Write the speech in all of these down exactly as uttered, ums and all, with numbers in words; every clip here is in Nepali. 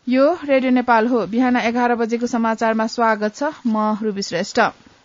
यो रेडियो नेपाल हो। बिहान एघार बजेको समाचारमा स्वागत छ। म रुबी श्रेष्ठ।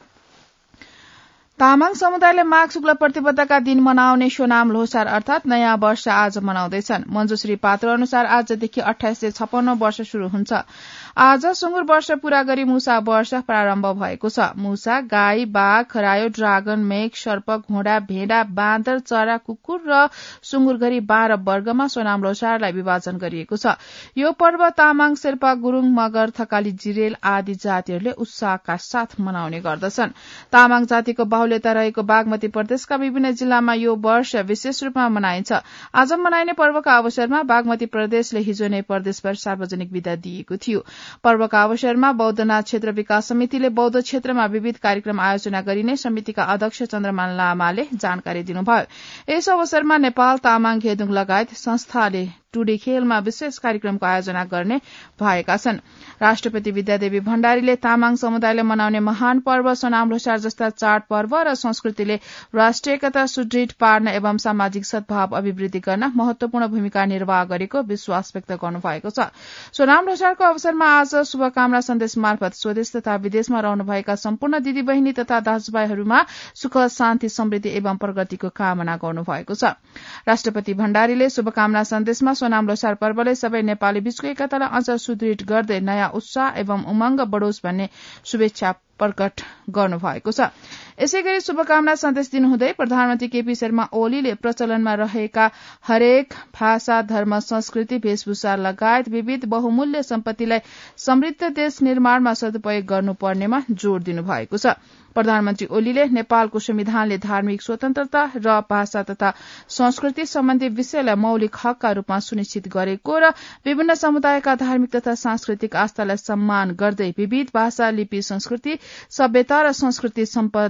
तामाङ समुदायले माघ शुक्ल प्रतिपदाका दिन मनाउने सोनाम लोसार अर्थात नयाँ वर्ष आज मनाउँदैछन्। मञ्जुश्री पात्र अनुसार आजदेखि अठाइस सय छप्पन्न वर्ष शुरू हुन्छ। आज सुँगुर वर्ष पूरा गरी मुसा वर्ष प्रारम्भ भएको छ। मुसा, गाई, बाघ, खरायो, ड्रागन, मेघ, सर्प, घोडा, भेडा, बाँदर, चरा, कुकुर र सुँगुर गरी बाह्र वर्गमा सोनाम लोसारलाई विभाजन गरिएको छ। यो पर्व तामाङ, शेर्पा, गुरूङ, मगर, थकाली, जिरेल आदि जातिहरूले उत्साहका साथ मनाउने गर्दछन्। तामाङ जातिको बाहुल्यता रहेको बागमती प्रदेशका विभिन्न जिल्लामा यो वर्ष विशेष रूपमा मनाइन्छ। आज मनाइने पर्वका अवसरमा बागमती प्रदेशले हिजो नै प्रदेशभर सार्वजनिक विदा दिएको थियो। पर्वका अवसरमा बौद्धनाथ क्षेत्र विकास समितिले बौद्ध क्षेत्रमा विविध कार्यक्रम आयोजना गरिने समितिका अध्यक्ष चन्द्रमान लामाले जानकारी दिनुभयो। यस अवसरमा नेपाल तामाङ घेदुङ लगायत संस्थाले टुडी खेलमा विशेष कार्यक्रमको आयोजना गर्ने भएका छन्। राष्ट्रपति विद्यादेवी भण्डारीले तामाङ समुदायले मनाउने महान पर्व सोनाम लोसार जस्ता चाडपर्व र संस्कृतिले राष्ट्रिय एकता सुदृढ पार्न एवं सामाजिक सद्भाव अभिवृद्धि गर्न महत्वपूर्ण भूमिका निर्वाह गरेको विश्वास व्यक्त गर्नुभएको छ। सोनाम लोसारको अवसरमा आज शुभकामना सन्देश मार्फत स्वदेश तथा विदेशमा रहनुभएका सम्पूर्ण दिदी बहिनी तथा दाजुभाइहरूमा सुख, शान्ति, समृद्धि एवं प्रगतिको कामना गर्नुभएको छ। राष्ट्रपति भण्डारीले शुभकामना सन्देशमा सोनाम लोसार पर्वले सबै नेपाली बीचको एकतालाई अझ सुदृढ गर्दै नयाँ उत्साह एवं उमंग बढोस् भन्ने शुभेच्छा प्रकट गर्नुभएको छ। यसैगरी शुभकामना सन्देश दिनुहुँदै प्रधानमन्त्री केपी शर्मा ओलीले प्रचलनमा रहेका हरेक भाषा, धर्म, संस्कृति, वेशभूषा लगायत विविध बहुमूल्य सम्पत्तिलाई समृद्ध देश निर्माणमा सदुपयोग गर्नुपर्नेमा जोड़ दिनुभएको छ। प्रधानमन्त्री ओलीले नेपालको संविधानले धार्मिक स्वतन्त्रता र भाषा तथा संस्कृति सम्बन्धी विषयलाई मौलिक हकका रूपमा सुनिश्चित गरेको र विभिन्न समुदायका धार्मिक तथा सांस्कृतिक आस्थालाई सम्मान गर्दै विविध भाषा, लिपि, संस्कृति, सभ्यता र संस्कृति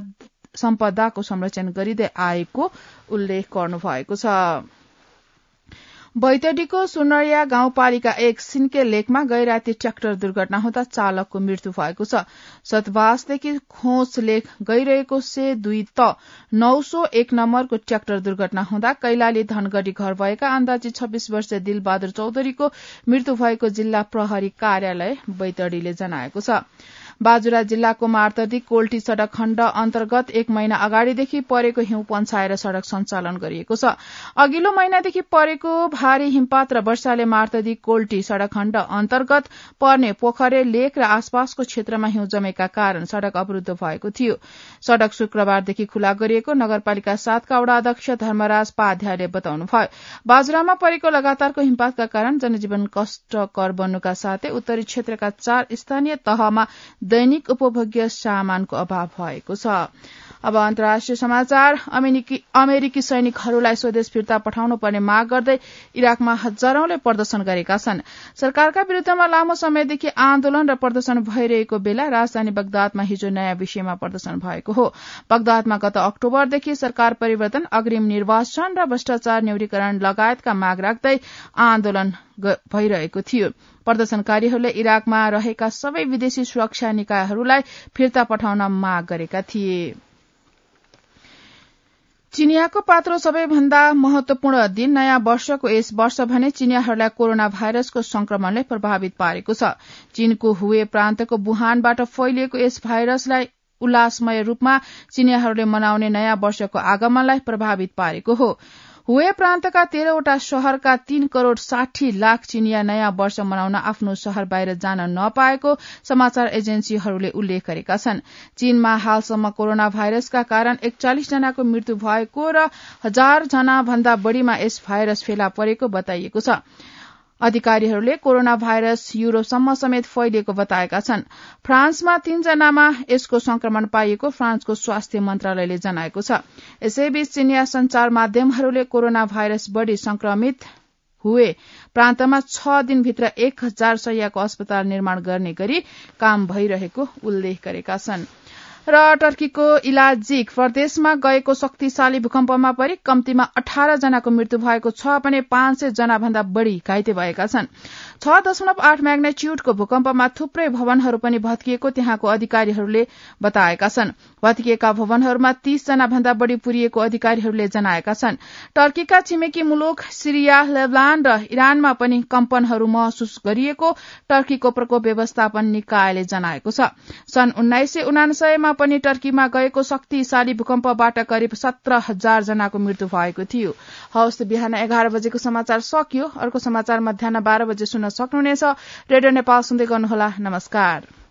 सम्पदाको संरक्षण गरिँदै आएको उल्लेख गर्नुभएको छ। बैतडीको सुनरिया गाउँपालिका एक सिन्के लेकमा गैराती ट्र्याक्टर दुर्घटना हुँदा चालकको मृत्यु भएको छ। सतवासदेखि खोच लेक गइरहेको से दुई त नौ सौ एक नम्बरको ट्र्याक्टर दुर्घटना हुँदा कैलाली धनगढ़ी घर भएका अन्दाजी छब्बीस वर्षीय दिलबहादुर चौधरीको मृत्यु भएको जिल्ला प्रहरी कार्यालय बैतडीले जनाएको छ। बाजुरा जिल्लाको मार्तदी कोल्टी सड़क खण्ड अन्तर्गत एक महिना अगाडिदेखि परेको हिउँ पन्छाएर सड़क सञ्चालन गरिएको छ। अघिल्लो महिनादेखि परेको भारी हिमपात र वर्षाले मार्तदी कोल्टी सड़क खण्ड अन्तर्गत पर्ने पोखरे, लेक र आसपासको क्षेत्रमा हिउँ जमेका कारण सड़क अवरूद्ध भएको थियो। सड़क शुक्रबारदेखि खुला गरिएको नगरपालिका सातका वडा अध्यक्ष धर्मराज पाध्यायले बताउनुभयो। बाजुरामा परेको लगातारको हिमपातका कारण जनजीवन कष्टकर बन्नुका साथै उत्तरी क्षेत्रका चार स्थानीय तहमा दैनिक उपभोग्य सामानको अभाव भएको छ। अब अन्तर्राष्ट्रिय समाचार। अमेरिकी, अमेरिकी सैनिकहरूलाई स्वदेश फिर्ता पठाउनु पर्ने माग गर्दै इराकमा हजारौंले प्रदर्शन गरेका छन्। सरकारका विरूद्धमा लामो समयदेखि आन्दोलन र प्रदर्शन भइरहेको बेला राजधानी बगदादमा हिजो नयाँ विषयमा प्रदर्शन भएको हो। बगदादमा गत अक्टोबरदेखि सरकार परिवर्तन, अग्रिम निर्वाचन र भ्रष्टाचार न्यूनीकरण लगायतका माग राख्दै आन्दोलन भइरहेको थियो। प्रदर्शनकारीहरूले इराकमा रहेका सबै विदेशी सुरक्षा निकायहरूलाई फिर्ता पठाउन माग गरेका थिए। चिनियाको पात्रो सबैभन्दा महत्वपूर्ण दिन नयाँ वर्षको यस वर्ष भने चिनियाहरूलाई कोरोना भाइरसको संक्रमणले प्रभावित पारेको छ। चीनको हुए प्रान्तको वुहानबाट फैलिएको यस भाइरसलाई उल्लासमय रूपमा चिनियाहरूले मनाउने नयाँ वर्षको आगमनलाई प्रभावित पारेको हो। हुए प्रान्तका तेह्रवटा शहरका तीन करोड़ साठी लाख चिनिया नयाँ वर्ष मनाउन आफ्नो शहर बाहिर जान नपाएको समाचार एजेन्सीहरूले उल्लेख गरेका छन्। चीनमा हालसम्म कोरोना भाइरसका कारण एकचालिस जनाको मृत्यु भएको र हजार जना भन्दा बढ़ीमा यस भाइरस फेला परेको बताइएको छ। अधिकारीहरूले कोरोना भाइरस युरोपसम्म समेत फैलिएको बताएका छन्। फ्रान्समा तीनजनामा यसको संक्रमण पाइएको फ्रान्सको स्वास्थ्य मन्त्रालयले जनाएको छ। यसैबीच चिनिया संचार माध्यमहरूले कोरोना भाइरस बढ़ी संक्रमित हुए प्रान्तमा छ दिनभित्र एक हजार शय्याको अस्पताल निर्माण गर्ने गरी काम भइरहेको उल्लेख गरेका छन्। र टर्कीको इलाजिक प्रदेशमा गएको शक्तिशाली भूकम्पमा परि कम्तीमा अठार जनाको मृत्यु भएको छ भने पाँच सय जना भन्दा बढ़ी घाइते भएका छन्। छ दशमलव आठ म्याग्नेच्यूडको भूकम्पमा थुप्रै भवनहरू पनि भत्किएको त्यहाँको अधिकारीहरूले बताएका छन्। भत्किएका भवनहरूमा तीस जना भन्दा बढ़ी पुरिएको अधिकारीहरूले जनाएका छन्। टर्कीका छिमेकी मुलुक सिरिया, लेबनान र इरानमा पनि कम्पनहरू महसुस गरिएको टर्कीको प्रकोप व्यवस्थापन निकायले जनाएको छ। सन् उन्नाइस सय उनासयमा पनि टर्कीमा गएको शक्तिशाली भूकम्पबाट करिब सत्र हजार जनाको मृत्यु भएको थियो। हवस्, बिहान एघार बजेको समाचार सकियो। अर्को समाचार मध्याह बाह्र बजे सुन्न सक्नुहुनेछ। रेडियो नेपाल सुन्दै गर्नुहोला। नमस्कार।